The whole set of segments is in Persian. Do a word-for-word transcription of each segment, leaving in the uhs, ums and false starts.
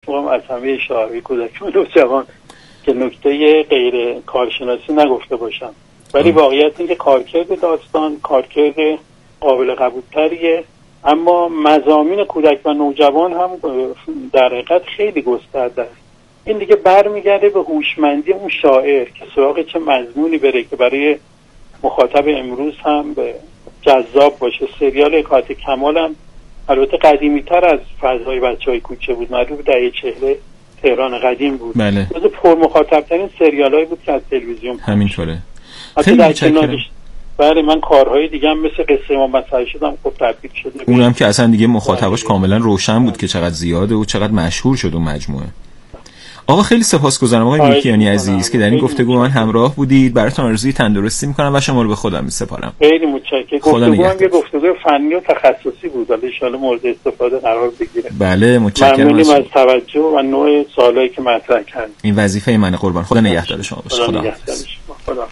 از همه شاعرای کودکان و جوان که نکته غیر کارشناسی نگفته باشم، ولی واقعیت اینه که کارکرد داستان کارکرد قابل قبول‌تریه، اما مضامین کودک و نوجوان هم در حقیقت خیلی گسترده است. این دیگه برمیگرده به هوشمندی اون شاعر که سراغ چه مضمونی بره که برای مخاطب امروز هم به جذاب باشه. سریال حکایت کمال هم البته قدیمی تر از فضای بچهای کوچه بود، معروف دهه چهل تهران قدیم بود. بله. جز پر مخاطب ترین سریالایی بود که از تلویزیون همینطوره. خیلی متشکرم. بله من کارهای دیگه هم مثل قصه ما مسئله شدم خب تبدیل شده. اونم که اصلا دیگه مخاطباش کاملا روشن بود که چقدر زیاده و چقدر مشهور شد اون مجموعه. آقا خیلی سپاسگزارم آقای میکیانی عزیز که در این گفتگو من همراه بودید. براتون آرزوی تندرستی میکنم و شما رو به خودم میسپارم. خیلی متشکرم. گفتگو هم یه گفتگو فنی و تخصصی بود، ان شاءالله مورد استفاده قرار بگیره. بله متشکرم. ممنونیم از توجه و نوع سوالایی که مطرح کردید. این وظیفه منه قربان. خدا نگهدار شما باشه. خدا حافظ. خدا.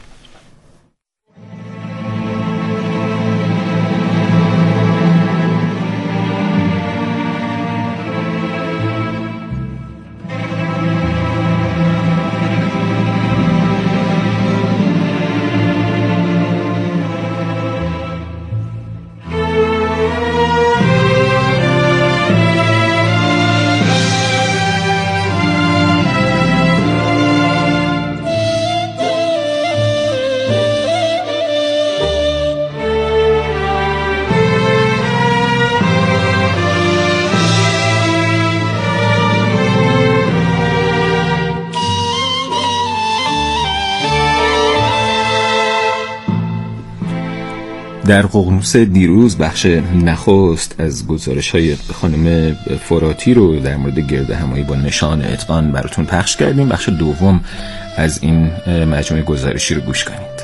در ققنوس دیروز بخش نخست از گزارش‌های خانم فراتی رو در مورد گرد همایی با نشان اتقان براتون پخش کردیم. بخش دوم از این مجموعه گزارشی رو گوش کنید.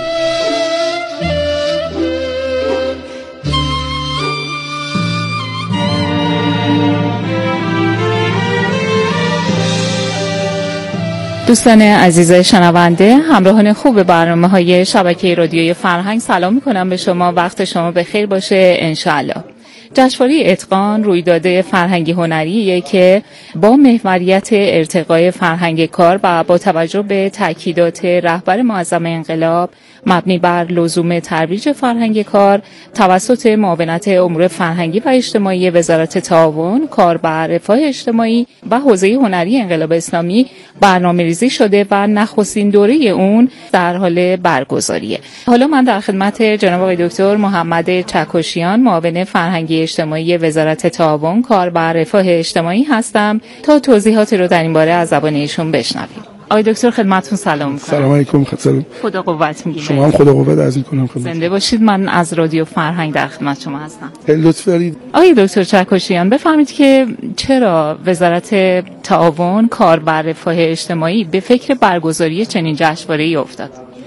دوستان عزیز شنونده، همراهان خوب برنامه‌های شبکه رادیوی فرهنگ، سلام می‌کنم به شما. وقت شما بخیر باشه انشاءالله. جشنواره اتقان رویداد فرهنگی هنریه که با محوریت ارتقای فرهنگ کار و با توجه به تاکیدات رهبر معظم انقلاب مبنی بر لزوم ترویج فرهنگ کار توسط معاونت امور فرهنگی و اجتماعی وزارت تعاون، کار و رفاه اجتماعی و حوزه هنری انقلاب اسلامی برنامه‌ریزی شده و نخستین دوره اون در حال برگزاریه. حالا من در خدمت جناب آقای دکتر محمد چکشیان، معاون فرهنگی اجتماعی وزارت تعاون، کار و رفاه اجتماعی هستم تا توضیحاتی رو در این باره از زبان ایشون بشنویم. آقای دکتر خدمتتون سلام می‌کنم. سلام علیکم. خدمت خدا قوت میگم. شما هم خدا قوت عرض می‌کنم. زنده باشید. من از رادیو فرهنگ در خدمت شما هستم. خیلی لطف دارید. آقای دکتر چکشیان بفرمایید که چرا وزارت تعاون، کار و رفاه اجتماعی به فکر برگزاری چنین جشنواره‌ای افتاد؟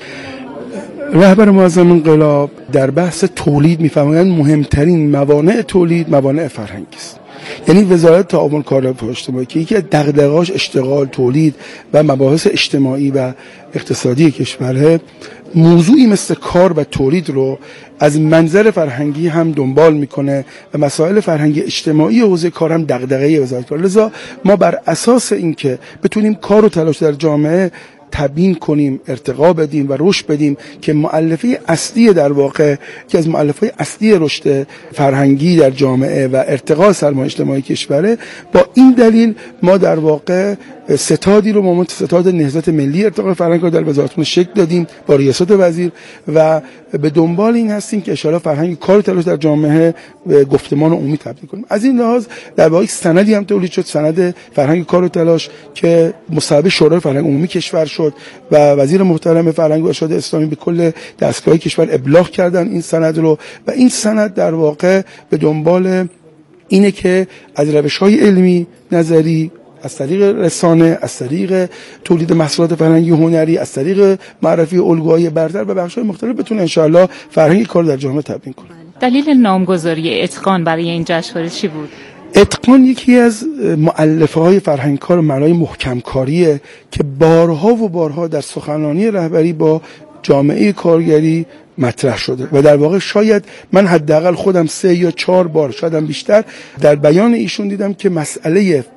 رهبر معظم انقلاب در بحث تولید می‌فرمایند مهمترین موانع تولید موانع فرهنگی است. یعنی وزارت تعاون، کار و رفاه اجتماعی که یکی از دغدغه‌هاش اشتغال، تولید و مباحث اجتماعی و اقتصادی کشوره، موضوعی مثل کار و تولید رو از منظر فرهنگی هم دنبال میکنه و مسائل فرهنگی اجتماعی حوزه کار هم دغدغه وزارت کار. لذا ما بر اساس اینکه بتونیم کار و تلاش در جامعه تبیین کنیم، ارتقا بدیم و رشد بدیم که مؤلفه اصلی در واقع که از مؤلفه اصلی رشد فرهنگی در جامعه و ارتقا سرمایه اجتماعی کشوره، با این دلیل ما در واقع ستادی رو مامون ستاد نهضت ملی ارتقای فرهنگ رو در وزارتمون شکل دادیم با ریاست وزیر و به دنبال این هستیم که ان شاءالله فرهنگ کار و تلاش در جامعه به گفتمان عمومی تبدیل کنیم. از این لحاظ در واقع سندی هم تولید شد، سند فرهنگ کار و تلاش که مصوبه شورای فرهنگ عمومی کشور شد و وزیر محترم فرهنگ و ارشاد اسلامی به کل دستگاه کشور ابلاغ کردن این سند رو و این سند در واقع به دنبال اینه که از روش‌های علمی، نظری، از طریق رسانه، از طریق تولید محصولات فرهنگی هنری، از طریق معرفی الگوهای برتر و بخش‌های مختلف بتونه انشاءالله فرهنگ کار در جامعه تبیین کنه. دلیل نامگذاری اتقان برای این جشنواره چی بود؟ اتقان یکی از مؤلفه‌های فرهنگ کار معنای محکم کاریه که بارها و بارها در سخنرانی رهبری با جامعه کارگری مطرح شده و در واقع شاید من حداقل خودم سه یا چهار بار شاید هم بیشتر در بیان ایشون دیدم که مسئله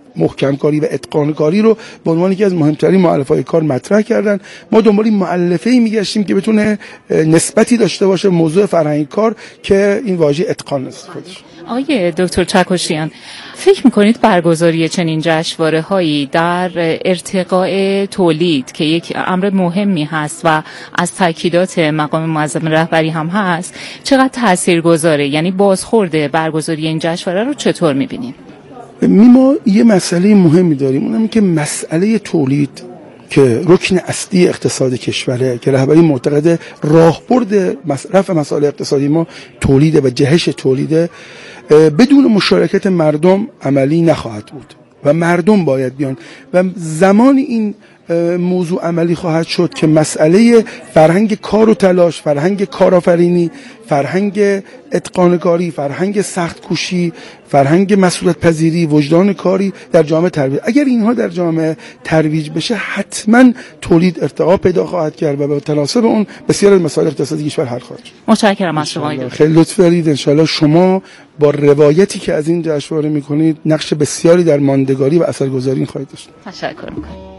محکم کاری و اتقان کاری رو به عنوان یکی از مهمترین مؤلفه‌های کار مطرح کردن. ما دنبال این مؤلفه‌ای میگشتیم که بتونه نسبتی داشته باشه موضوع فرهنگی کار که این واژه اتقان است خودش. آقای دکتر چکشیان، فکر میکنید برگزاری چنین جشنواره هایی در ارتقاء تولید که یک امر مهمی هست و از تاکیدات مقام معظم رهبری هم هست چقدر تاثیرگذاره؟ یعنی بازخورد برگزاری این جشنواره رو چطور میبینید؟ ما یه مسئله مهمی داریم، اونم که مسئله تولید که رکن اصلی اقتصاد کشوره که رهبری معتقد راهبرد رفع مسائل اقتصادی ما تولیده و جهش تولیده، بدون مشارکت مردم عملی نخواهد بود و مردم باید بیان و زمان این موضوع عملی خواهد شد که مسئله فرهنگ کار و تلاش، فرهنگ کارآفرینی، فرهنگ اتقان کاری، فرهنگ سخت کوشی، فرهنگ مسئولیت پذیری، وجدان کاری در جامعه ترویج. اگر اینها در جامعه ترویج بشه حتما تولید ارتقا پیدا خواهد کرد و به تناسب اون بسیار از مسائل اقتصادی کشور حل خواهد شد. متشکرم از شما. خیلی لطف دارید. ان شاءالله شما با روایتی که از این جشنواره میکنید نقش بسیاری در ماندگاری و اثرگذاری خواهید داشت. تشکر میکنم.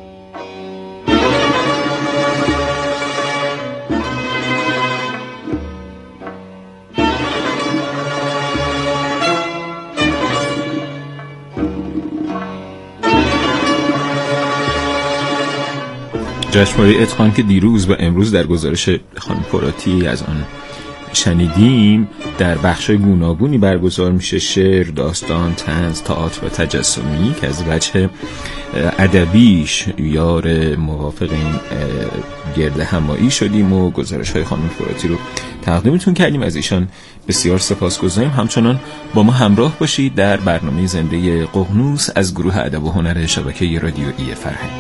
جشنواره اتقان که دیروز و امروز در گزارش خانم فراتی از آن شنیدیم در بخش‌های گوناگونی برگزار میشه، شعر، داستان، طنز، تئاتر و تجسمی که از وجه ادبیش یار موافق این گرد همایی شدیم و گزارش‌های خانم فراتی رو تقدیمتون کردیم. از ایشان بسیار سپاسگزاریم. همچنان با ما همراه باشید در برنامه زنده ققنوس از گروه ادب و هنر شبکه رادیویی فرهنگ.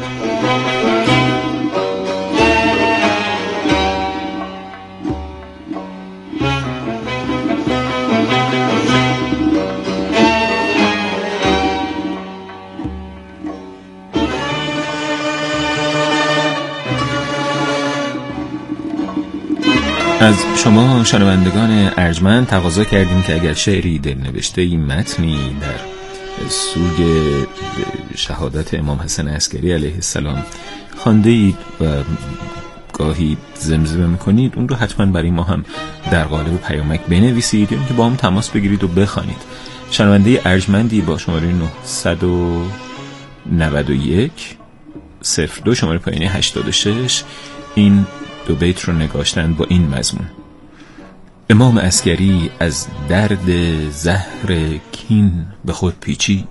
از شما شنوندگان ارجمند تقاضا کردیم که اگر شعری دلنوشته این متنی در سوگ شهادت امام حسن عسکری علیه السلام خوانده اید و گاهی زمزمه میکنید، اون رو حتما برای ما هم در قالب پیامک بنویسید یا اینکه با هم تماس بگیرید و بخوانید. شنونده ارجمندی با شماره نه نه یک صفر دو شماره پایینی هشتاد و شش این دو بیت رو نگاشتن با این مضمون: امام عسکری از درد زهر کین به خود پیچید،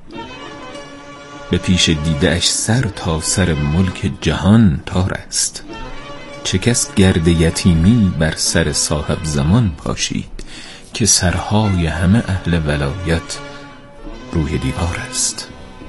به پیش دیده اش سر تا سر ملک جهان تار است. چه کس گرد یتیمی بر سر صاحب زمان پاشید، که سرهای همه اهل ولایت روی دیوار است.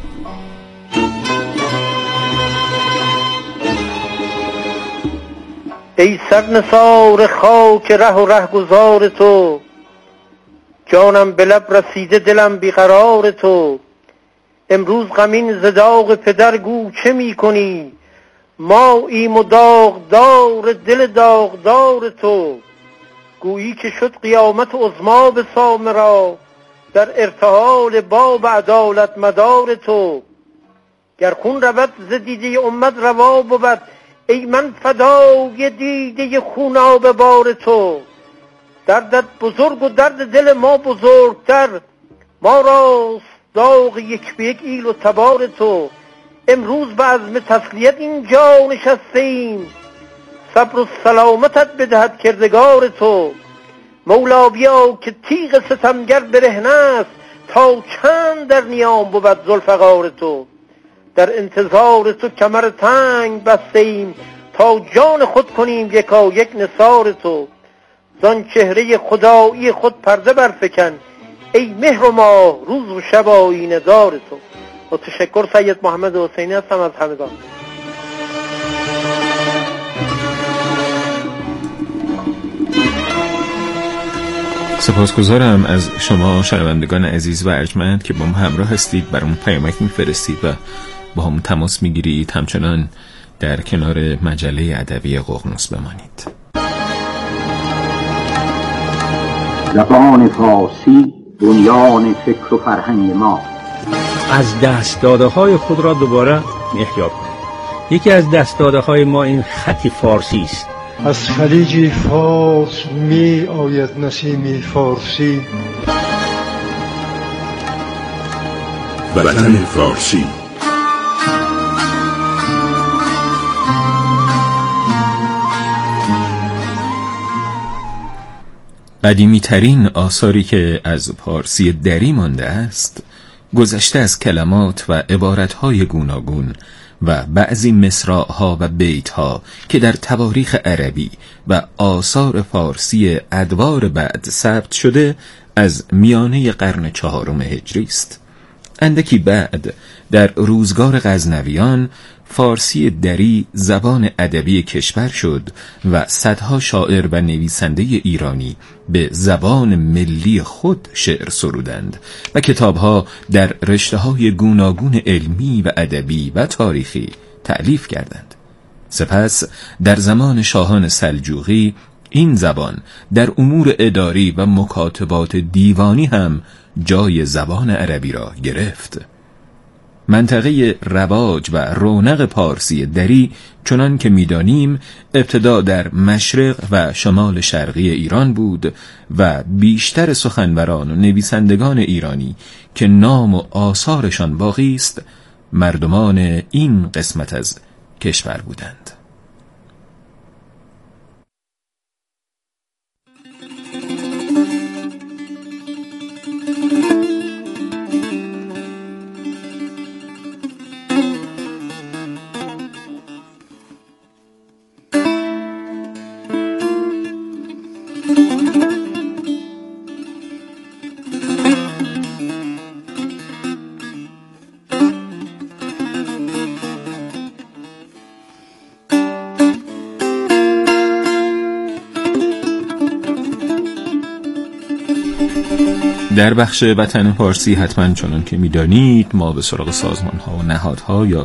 ای سرنثار خاک ره و رهگذار تو، جانم به لب رسیده دلم بیقرار تو. امروز غمین ز داغ پدر گو چه می کنی، ما ایم و داغدار دل داغدار تو. گویی که شد قیامت عظما به سامرا، در ارتحال باب عدالت مدار تو. گر خون رود ز دیده امت روا بود، ای من فدای دیده خوناب بار تو. دردت بزرگ و درد دل ما بزرگتر، ما راست داغ یک به یک ایل و تبار تو. امروز به عزم تسلیت اینجا نشستیم، صبر و سلامتت بدهد کردگار تو. مولا بیا که تیغ ستمگر برهنه است، تا چند در نیام بود ذوالفقار تو. در انتظار تو کمر تنگ بستیم، تا جان خود کنیم یکا یک نثار تو. زان چهره خدایی خود پرده برفکن، ای مهر و ماه روز و شب آیینه دار تو. با تشکر سید محمد حسینی هستم از همگان. سپاسگزارم از شما شنوندگان عزیز و ارجمند که با ما همراه هستید، برامون پیامک میفرستید و با هم تماس میگیرید. همچنان در کنار مجله ادبی ققنوس بمانید. زبان فارسی بنیان فکر و فرهنگ ما. از دست داده های خود را دوباره احیا کنیم. یکی از دست داده های ما این خط فارسی است. از خلیج فارس می آید نسیم فارسی، وطن فارسی. قدیمی ترین آثاری که از پارسی دری مانده است گذشته از کلمات و عبارتهای گوناگون و بعضی مصرع‌ها و بیتها که در تواریخ عربی و آثار فارسی ادوار بعد ثبت شده از میانه قرن چهارم هجری است. اندکی بعد در روزگار غزنویان فارسی دری زبان ادبی کشور شد و صدها شاعر و نویسنده ایرانی به زبان ملی خود شعر سرودند و کتابها در رشته‌های گوناگون علمی و ادبی و تاریخی تألیف کردند. سپس در زمان شاهان سلجوقی این زبان در امور اداری و مکاتبات دیوانی هم جای زبان عربی را گرفت. منطقه رواج و رونق پارسی دری چنان که می‌دانیم ابتدا در مشرق و شمال شرقی ایران بود و بیشتر سخنوران و نویسندگان ایرانی که نام و آثارشان باقی است مردمان این قسمت از کشور بودند. در بخش وطن فارسی حتما چنان که میدانید ما به سراغ سازمان ها و نهادها یا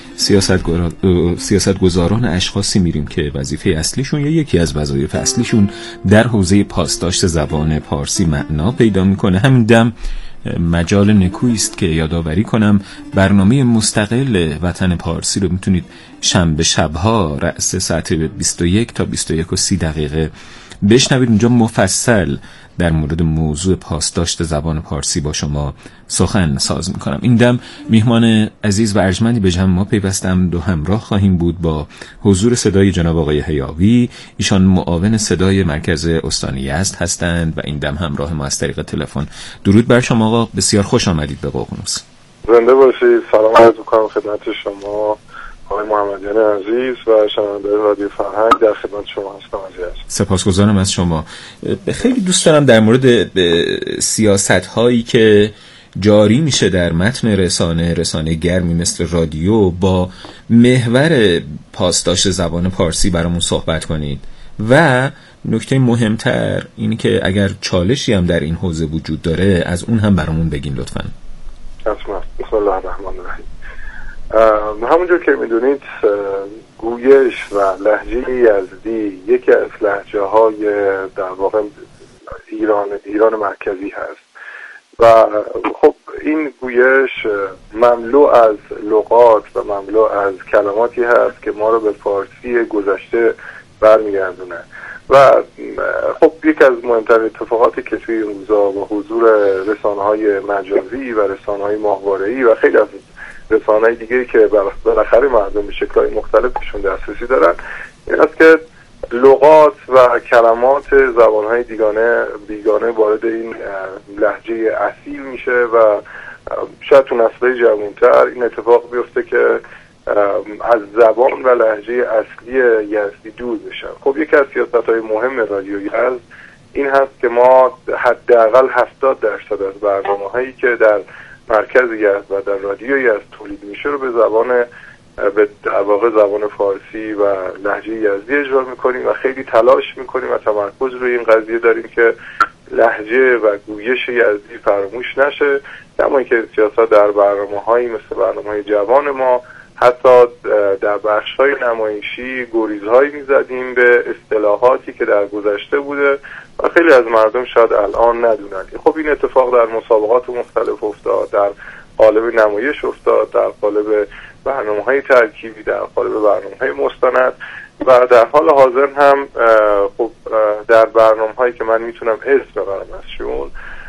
سیاست گذاران اشخاصی میریم که وظیفه اصلیشون یا یکی از وظایف اصلیشون در حوزه پاسداشت زبان فارسی معنا پیدا میکنه. همین دم مجال نکویی است که یادآوری کنم برنامه مستقل وطن فارسی رو میتونید شنبه شبها رأس ساعت بیست و یک تا بیست و یک و سی دقیقه بشنوید. اونجا مفصل در مورد موضوع پاسداشت زبان فارسی با شما سخن ساز میکنم. این دم میهمان عزیز و ارجمندی به جمع ما پیوستم، دو همراه خواهیم بود با حضور صدای جناب آقای حیاوی. ایشان معاون صدای مرکز استان یزد هستند و این دم همراه ما از طریق تلفن. درود بر شما آقا، بسیار خوش آمدید به ققنوس. زنده باشید. سلام عرض میکنم خدمت شما آقای محمدیان عزیز و شنونده رادیو فرهنگ. در خدمت شما هستم عزیز. سپاسگزارم از شما. خیلی دوست دارم در مورد سیاست هایی که جاری میشه در متن رسانه رسانه گرمی مثل رادیو با محور پاسداشت زبان فارسی برامون صحبت کنید و نکته مهمتر اینی که اگر چالشی هم در این حوزه وجود داره از اون هم برامون بگین لطفاً. حتما. بسم الله الرحمن الرحیم. همونجور که میدونید گویش و لهجه یزدی یکی از لهجه های در واقع ایران ایران مرکزی هست و خب این گویش مملو از لغات و مملو از کلماتی هست که ما رو به فارسی گذشته برمیگردونه و خب یکی از مهمترین اتفاقاتی که توی این روزا با حضور رسانه‌های مجازی و رسانه‌های ماهواره‌ای و خیلی از رسانه‌های دیگه که بالاخره مردم به شکل‌های مختلفشون دسترسی دارن این است که لغات و کلمات زبان‌های دیگانه بیگانه وارد این لهجه اصیل میشه و شاید تو نسل‌های جوان‌تر این اتفاق بیفته که از زبان و لهجه اصلی یزدی دور بشن. خب یکی از سیاست‌های مهم رادیو یزد این هست که ما حداقل هفتاد درصد از برنامه‌هایی که در مرکز یزد و در رادیو یزد تولید میشه رو به زبان به در واقع زبان فارسی و لهجه یزدی اجرا میکنیم و خیلی تلاش میکنیم و تمرکز روی این قضیه داریم که لهجه و گویش یزدی فراموش نشه. اما اینکه سیاست در برنامه‌هایی مثل برنامه‌های جوان ما حتی در بخش‌های نمایشی گریزهایی می‌زدیم به اصطلاحاتی که در گذشته بوده و خیلی از مردم شاید الان ندونن. خب این اتفاق در مسابقات مختلف افتاد، در قالب نمایش افتاد، در قالب برنامه‌های ترکیبی، در قالب برنامه‌های مستند و در حال حاضر هم خب در برنامه‌هایی که من میتونم اسم ببرم ازشون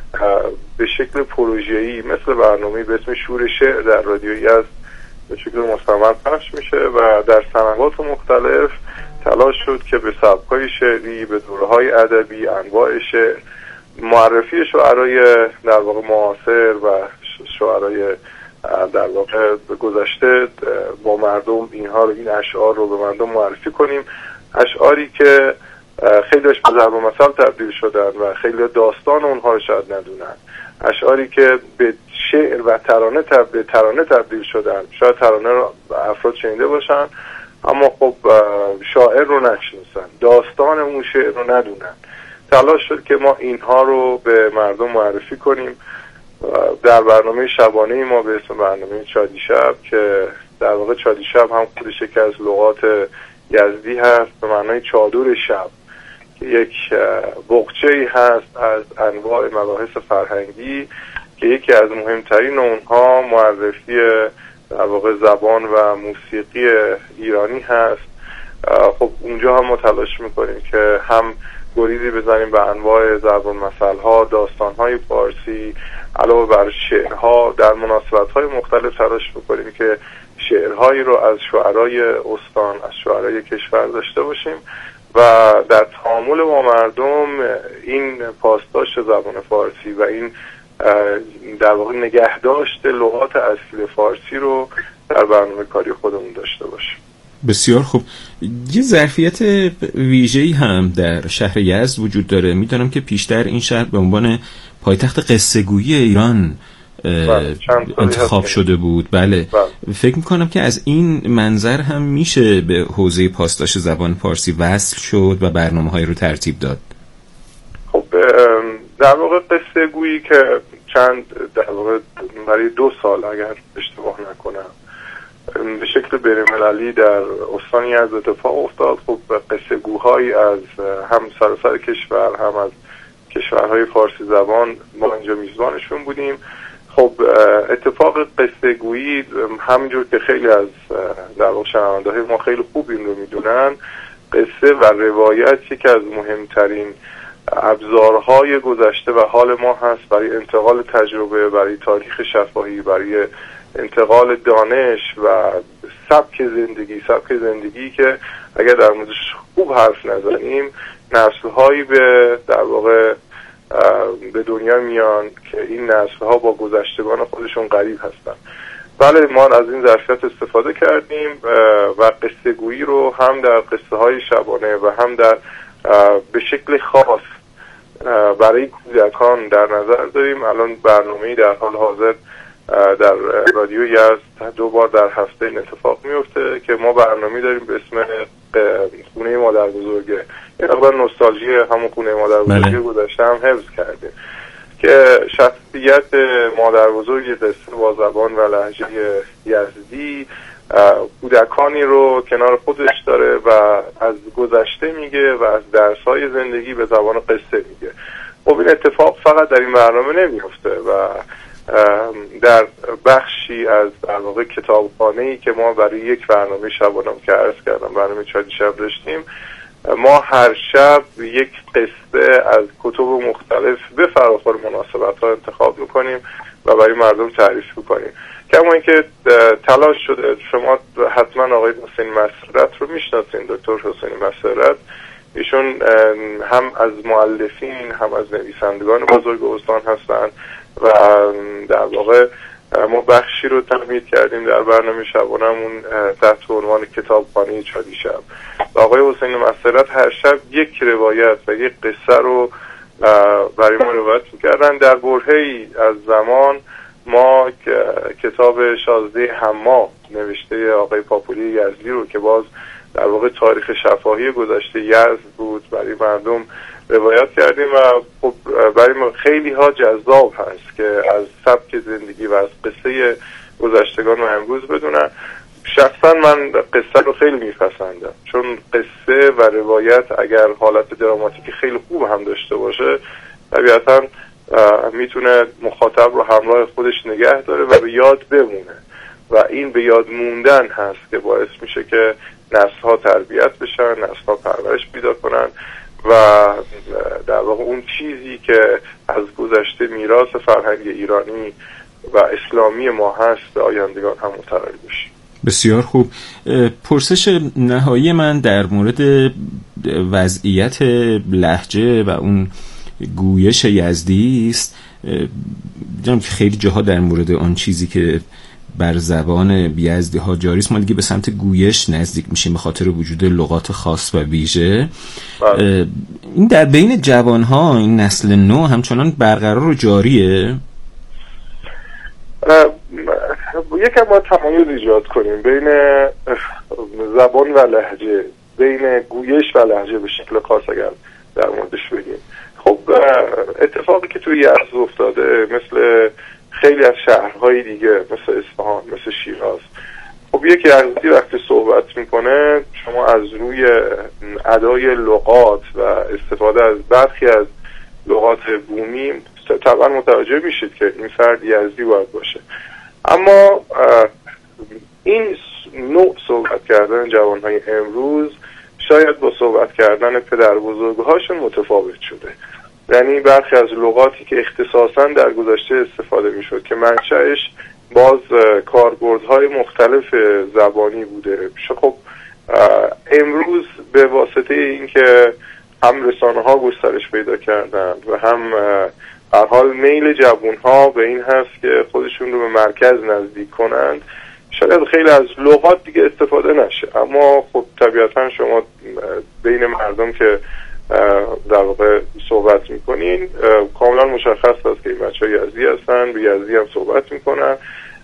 به شکل پروژه‌ای مثل برنامه‌ای به اسم شور شعر در رادیو یزد به شکل مستمر پخش میشه و در سنوات مختلف تلاش شد که به سبک‌های شعری، به دوره‌های ادبی، انواع شعر، معرفی شعرای در واقع معاصر و شعرای در واقع گذشته با مردم اینها رو، این اشعار رو به مردم معرفی کنیم. اشعاری که خیلیش به ضرب المثل تبدیل شدن و خیلی داستان اونها رو شاید ندونن، اشعاری که به شعر و ترانه تبدیل ترانه تبدیل شدن، شاید ترانه رو افراد شنیده باشن اما خب شاعر رو نشناسن، داستان اون شعر رو ندونن. تلاش شد که ما اینها رو به مردم معرفی کنیم در برنامه شبانه ما به اسم برنامه چادی شب که در واقع چادی شب هم خودش یکی از لغات یزدی هست به معنای چادر شب که یک بقچه‌ای هست از انواع مباحث فرهنگی که یکی از مهمترین اونها معرفی در واقع زبان و موسیقی ایرانی هست. خب اونجا هم ما تلاش میکنیم که هم گریزی بزنیم به انواع ضرب المثل ها، داستان های فارسی، علاوه بر شعرها در مناسبت های مختلف تلاش میکنیم که شعرهایی رو از شعرای استان، از شعرای کشور داشته باشیم و در تعامل با مردم این پاسداشت زبان فارسی و این در واقع نگهداشت لغات اصلی فارسی رو در برنامه کاری خودمون داشته باشیم. بسیار خوب. یه ظرفیت ویژه‌ای هم در شهر یزد وجود داره. میدونم که پیشتر این شهر به عنوان پایتخت قصه‌گویی ایران بله، انتخاب شده بود. بله. بله فکر میکنم که از این منظر هم میشه به حوزه پاسداشت زبان فارسی وصل شد و برنامه‌های رو ترتیب داد. خب در واقع قصه‌گویی که چند در واقع برای دو سال اگر اشتباه نکنم به شکل بین‌المللی در استان یزد اتفاق افتاد. خب قصه گوهایی از هم سراسر کشور هم از کشورهای فارسی زبان ما اینجا میزبانشون بودیم. خب اتفاق قصه گویی همینجور که خیلی از در واقع شنونده های ما خیلی خوب این رو میدونن، قصه و روایت یکی از مهمترین ابزارهای گذشته و حال ما هست برای انتقال تجربه، برای تاریخ شفاهی، برای انتقال دانش و سبک زندگی سبک زندگی که اگر در موردش خوب حرف نزنیم نسل‌هایی به در واقع به دنیا میان که این نسل‌ها با گذشتگان خودشون غریب هستن. بله ما از این ظرفیت استفاده کردیم و قصه گویی رو هم در قصه های شبانه و هم در به شکل خاص برای کودکان در نظر داریم. الان برنامه‌ای در حال حاضر در رادیو یزد دو بار در هفته این اتفاق میفته که ما برنامه‌ای داریم به اسم خونه مادر بزرگه. این اقدار نوستالژی همون خونه مادر بزرگی گذشته هم حفظ کردیم که شخصیت مادر بزرگی قصه با زبان و لهجه یزدی کودکانی رو کنار خودش داره و از گذشته میگه و از درس‌های زندگی به زبان قصه میگه. خب این اتفاق فقط در این برنامه نمیفته و در بخشی از در واقع کتابخانه‌ای که ما برای یک برنامه شبانه که عرض کردم برنامه چادی شب داشتیم، ما هر شب یک قصه از کتب مختلف به فراخور مناسبت‌ها انتخاب میکنیم و برای مردم تعریف میکنیم. کما اینکه تلاش شده، شما حتما آقای حسین مسرت رو میشناسین، دکتر حسین مسرت، ایشون هم از مؤلفین هم از نویسندگان بزرگ استان هستند و در واقع ما بخشی رو تامین کردیم در برنامه شبانمون تحت عنوان کتابخانه چادی شب. آقای حسین مسرت هر شب یک روایت و یک قصه رو برای ما روایت می‌کردن. در برهه‌ای از زمان ما کتاب شازده حما نوشته آقای پاپولی یزدی رو که باز در واقع تاریخ شفاهی گذشته یزد بود برای مردم روایت کردیم و خب برای ما خیلی ها جذاب هست که از سبک زندگی و از قصه گذشتگان و امروز بدونن. شخصا من قصه رو خیلی میپسندم چون قصه و روایت اگر حالت دراماتیکی خیلی خوب هم داشته باشه طبیعتا میتونه مخاطب رو همراه خودش نگه داره و به یاد بمونه و این به یاد موندن هست که باعث میشه که نسل‌ها تربیت بشن، نسل‌ها پرورش پیدا کنن و در واقع اون چیزی که از گذشته میراث فرهنگ ایرانی و اسلامی ما هست به آیندگان هم منتقل بشه. بسیار خوب. پرسش نهایی من در مورد وضعیت لهجه و اون گویش یزدی است. دیدم که خیلی جاها در مورد آن چیزی که بر زبان یزدی ها جاری است ما دیگه به سمت گویش نزدیک میشیم به خاطر وجود لغات خاص و ویژه. این در بین جوان ها این نسل نو همچنان برقرار و جاریه؟ یکم باید تمایز ایجاد کنیم بین زبان و لهجه، بین گویش و لهجه به شکل خاص اگر در موردش بگیم. خب اتفاقی که توی یزد افتاده مثل خیلی از شهرهای دیگه مثل اصفهان، مثل شیراز، خب یک یزدی وقتی صحبت میکنه شما از روی ادای لغات و استفاده از برخی از لغات بومی طبعا متوجه میشید که این فرد یزدی باید باشه. اما این نوع صحبت کردن جوانهای امروز شاید با صحبت کردن پدر بزرگهاشون متفاوت شده. یعنی برخی از لغاتی که اختصاصا در گذشته استفاده میشد که منشأش باز کاربردهای مختلف زبانی بوده، خب امروز به واسطه اینکه هم رسانه ها گسترش پیدا کردن و هم هر حال میل جوانها به این هست که خودشون رو به مرکز نزدیک کنند، شاید خیلی از لغات دیگه استفاده نشه. اما خب طبیعتا شما بین مردم که در واقع صحبت میکنین کاملا مشخص است که این بچه ها یزدی هستن، به یزدی هم صحبت میکنن.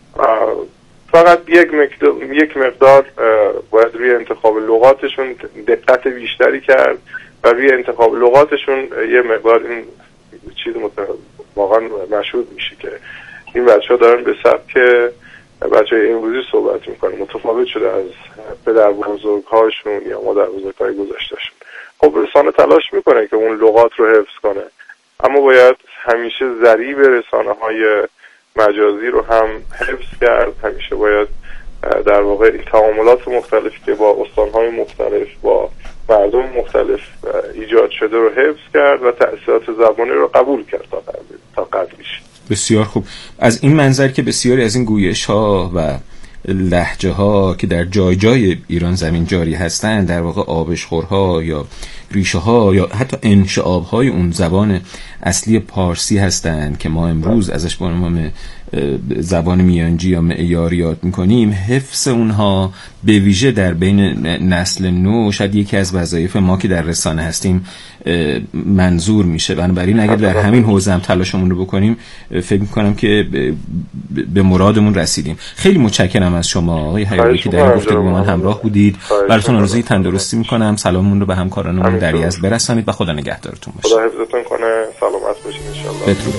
فقط یک مقدار, یک مقدار باید روی انتخاب لغاتشون دقت بیشتری کرد و روی انتخاب لغاتشون یه مقدار این چیز واقعا مشهود میشه که این بچه ها دارن به سبک بچه های امروزی صحبت میکنن، متفاوت شده از پدر بزرگهاشون یا مادر بزرگهای گذشتهشون. خب رسانه تلاش میکنه که اون لغات رو حفظ کنه، اما باید همیشه ضریب رسانه های مجازی رو هم حفظ کرد. همیشه باید در واقع این تعاملات مختلفی که با استانهای مختلف با مردم مختلف ایجاد شده رو حفظ کرد و تأثیرات زبانی رو قبول کرد تا قدریش. بسیار خوب. از این منظر که بسیاری از این گویش ها و لهجه ها که در جای جای ایران زمین جاری هستند در واقع آبشخورها یا ریشه ها یا حتی انشعاب های اون زبان اصلی پارسی هستند که ما امروز ازش به عنوان زبان میانجی یا معیاری یاد میکنیم، حفظ اونها به ویژه در بین نسل نو شاید یکی از وظایف ما که در رسانه هستیم منظور میشه. بنابراین اگر در همین حوزه هم تلاشمون رو بکنیم فکر میکنم که به مرادمون رسیدیم. خیلی متشکرم از شما آقای حیاری که در این گفتگو با من همراه بودید. براتون آرزوی تندرستی میکنم. سلاممون رو به همکارانمون در یزد برسانید و خدا نگهدارتون باشه. خدا حفظتون کنه. سلامت باشید ان شاء الله. بدرود.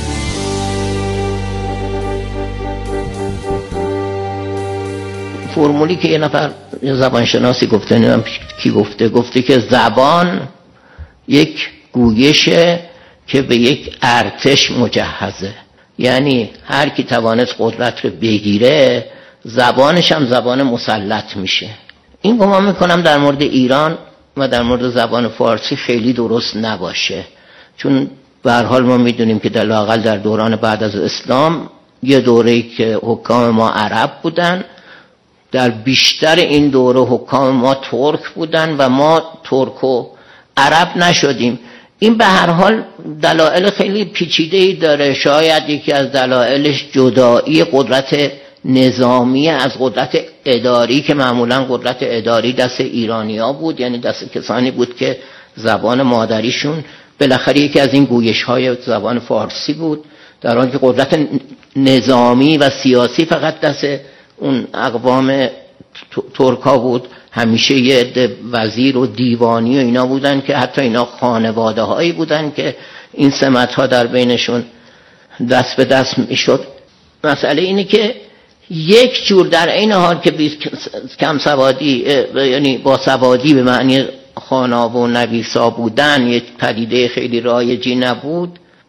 فرمولی که یه نفر زبانشناسی گفته، نمیدونم کی گفته، گفته که زبان یک گویشه که به یک ارتش مجهزه. یعنی هر کی توانست قدرت رو بگیره زبانش هم زبان مسلط میشه. این گمان میکنم در مورد ایران و در مورد زبان فارسی خیلی درست نباشه، چون به هر حال ما میدونیم که در لااقل در دوران بعد از اسلام یه دوره‌ای که حکام ما عرب بودن، در بیشتر این دوره حکام ما ترک بودن و ما ترک و عرب نشدیم. این به هر حال دلایل خیلی پیچیده‌ای داره. شاید یکی از دلایلش جدایی قدرت نظامی از قدرت اداری که معمولا قدرت اداری دست ایرانی‌ها بود، یعنی دست کسانی بود که زبان مادریشون بالاخره یکی از این گویش‌های زبان فارسی بود، در حالی که قدرت نظامی و سیاسی فقط دست اون اقوام ترکا بود. همیشه یه عده وزیر و دیوانی و اینا بودن که حتی اینا خانواده هایی بودن که این سمت ها در بینشون دست به دست میشد. مسئله اینه که یک جور در این حال که کم سوادی یعنی با سوادی به معنی خاناب و نویسا بودن یک پدیده خیلی رایجی نبود،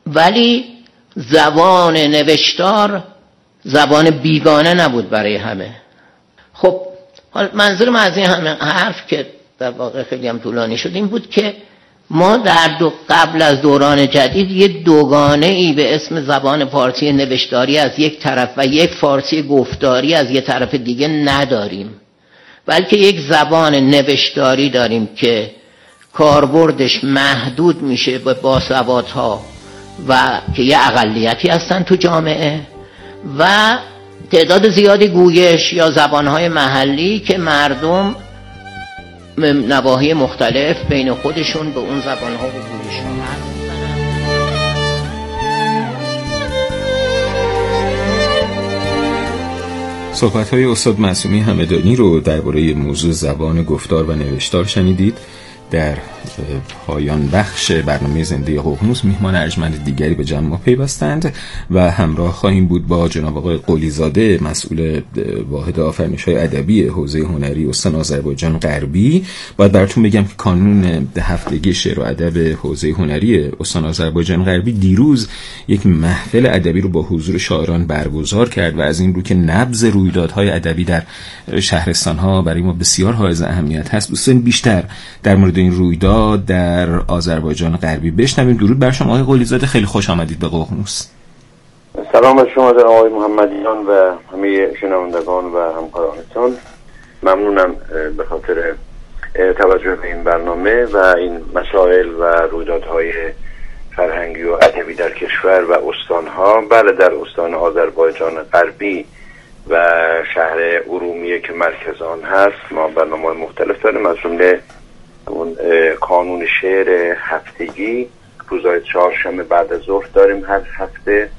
ولی زبان نوشتار زبان بیگانه نبود برای همه. خب حالا منظورم از این همه حرف که در واقع خیلی هم طولانی شد این بود که ما در دو قبل از دوران جدید یه دوگانه ای به اسم زبان فارسی نوشتاری از یک طرف و یک فارسی گفتاری از یک طرف دیگه نداریم، بلکه یک زبان نوشتاری داریم که کاربردش محدود میشه به باسوادها و که یه اقلیتی هستن تو جامعه و تعداد زیادی گویش یا زبانهای محلی که مردم نواحی مختلف بین خودشون به اون زبانها و گویش‌ها حرف میزنن. صحبت‌های استاد معصومی همدانی رو درباره موضوع زبان گفتار و نوشتار شنیدید. در پایان بخش برنامه زنده ققنوس میهمان ارجمند دیگری به جمع ما پیوستند و همراه خواهیم بود با جناب آقای قلی‌زاده مسئول واحد آفرینش‌های ادبی حوزه هنری استان آذربایجان غربی. باید براتون بگم که کانون هفتگی شعر و ادب حوزه هنری استان آذربایجان غربی دیروز یک محفل ادبی رو با حضور شاعران برگزار کرد و از این رو که نبض رویدادهای ادبی در شهرستان‌ها برای ما بسیار حائز اهمیت هست، دوستان بیشتر در مورد این رویداد در آذربایجان غربی بشنویم. درود بر شما آقای قلی‌زاده، خیلی خوش آمدید به ققنوس. سلام بر شما جناب آقای محمدیان و همه شنوندگان و همکارانتان. ممنونم به خاطر توجه به این برنامه و این مسائل و رویدادهای فرهنگی و ادبی در کشور و استانها. بله، در استان آذربایجان غربی و شهر ارومیه که مرکز آن هست ما برنامه‌های مختلف داریم، از جمله اون کانون شعر هفتگی روزهای چهارشنبه بعد از ظهر داریم هر هفته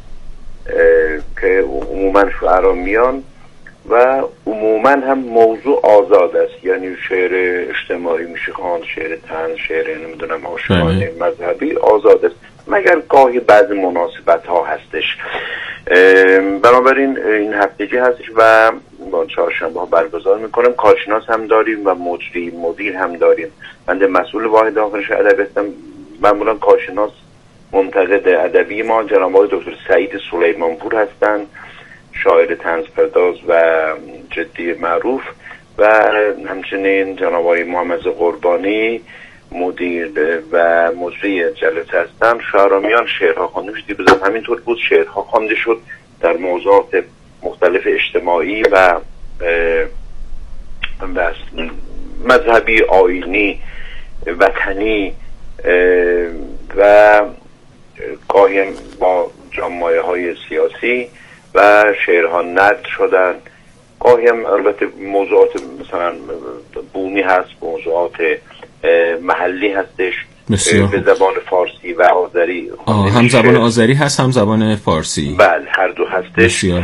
که عموما شعرا میان و عموما هم موضوع آزاد است، یعنی شعر اجتماعی میشه خواند، شعر طنز، شعر نمیدونم عاشقانه مذهبی آزاد است، مگر گاهی بعض مناسبت ها هستش. بنابراین این هفتگی هستش و با چهارشنبه ها برگزار میکنم. کارشناس هم داریم و مجری مدیر هم داریم. من مسئول واحد آفرینش ادبی هستم. معمولا کارشناس منتقد ادبی ما جناب آقای دکتر سعید سلیمانپور هستند، شاعر طنز پرداز و جدی معروف، و همچنین جناب آقای محمد قربانی مدیر و مجری جلسه هستن. شاعرامیان شعرها خوانده شد، بزن همینطور بود، شعرها خوانده شد در موضوعات مختلف اجتماعی و مذهبی، آیینی، وطنی و گاهی با جامعه های سیاسی و شعرها نقد شدن. گاهی هم البته موضوعات مثلا بومی هست، موضوعات محلی هستش به زبان فارسی و آذری. هم زبان آذری هست هم زبان فارسی؟ بله، هر دو هستش. بسیار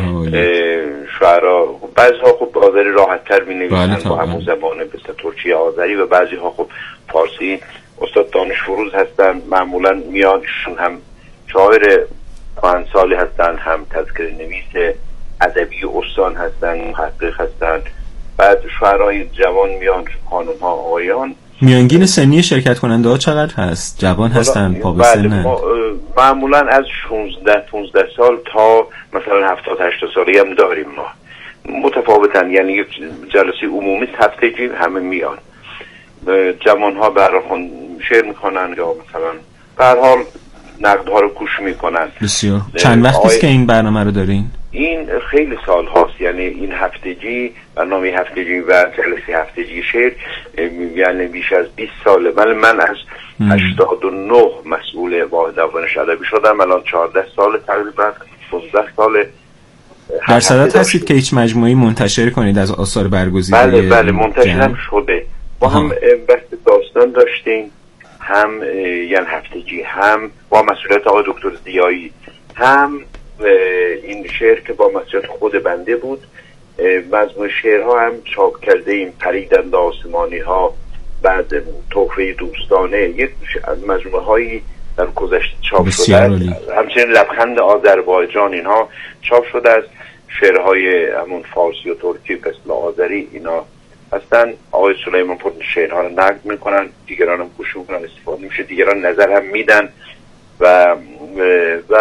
شعرا بعضی ها خب آذری راحت تر می نویسن با همون زبان به ترکیه آذری و بعضی ها خب فارسی. استاد دانش فروز هستن، معمولا میانشون هم شاعر پنج سالی هستن، هم تذکره نویس ادبی استان هستن، محقق هستن. بعد شعرهای جوان میان، خانم ها، آقایان. میانگین سنی شرکت کننده ها چقدر هست؟ جوان هستن، پا به سنن؟ معمولا از شانزده پانزده سال تا مثلا هفتاد هشتاد سالی هم داریم ما، متفاوتن. یعنی یک جلسه عمومی هفتگی همه میان. جوان ها برای شعر میکنن یا مثلا به هر حال نقد ها رو گوش میکنن. بسیار. چند وقتی است که این برنامه رو دارین؟ این خیلی سال هاست، یعنی این هفتگی، برنامه هفتگی و جلسه هفتگی شعر یعنی بیش از بیست ساله. من من از هشتاد و نه مسئول واحد آفرینش ادبی شدم، الان چهارده سال تقریبا پانزده سال. در صدد هستید که هیچ مجموعی منتشر کنید از آثار برگزیده؟ بله بله منتشر شده. با هم بحث داستان داشتیم، هم یعنی هفتگی، هم با مسئولیت آقای دکتر ضیایی، هم این شعر که با مسئولیت خود بنده بود. مجموعه شعرها هم چاپ کرده ایم، پریدند آسمانی ها، بعد تحفه دوستانه، یک مجموعه هایی در گذشته چاپ شده. همچنین لبخند آذربایجان اینها چاپ شده است. شعرهای همون فارسی و ترکی مثل آذری اینا هستن. آقای سلیمانپور شعرها رو نقد میکنن، دیگران هم گوش میکنن، استفاده میشه، دیگران نظر هم میدن و و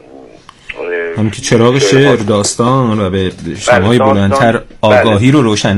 همین که چراغ شعر، داستان و به شمای بلندتر آگاهی رو روشن